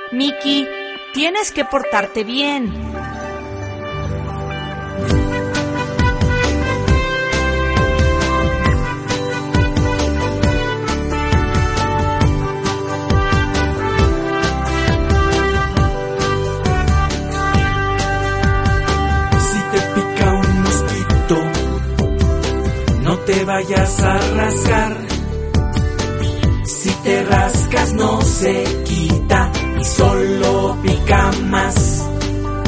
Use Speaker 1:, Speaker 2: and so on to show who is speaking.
Speaker 1: Miki, tienes que portarte bien.
Speaker 2: Si te pica un mosquito, no te vayas a rascar. Si te rascas no se quita y solo pica más.